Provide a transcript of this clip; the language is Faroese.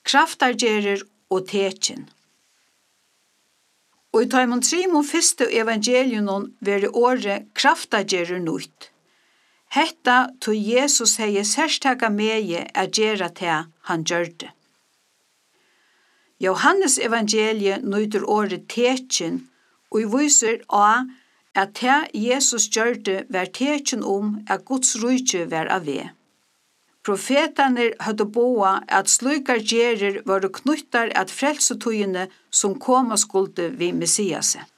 kraftargerir og tekin. Og i taimon 3 fyrste evangelion veri året kraftargerir nutt. Hetta tog Jesus hei særstaka meie a gera te han gjørde. Johannes evangelie nøyder året tekin og viser a at te Jesus gjørde var tekin at Guds rujtje var av ve. Profetaner hadde boa at slukar gjerir var knuttar at frelsetugene som koma skulde vi Messiaset.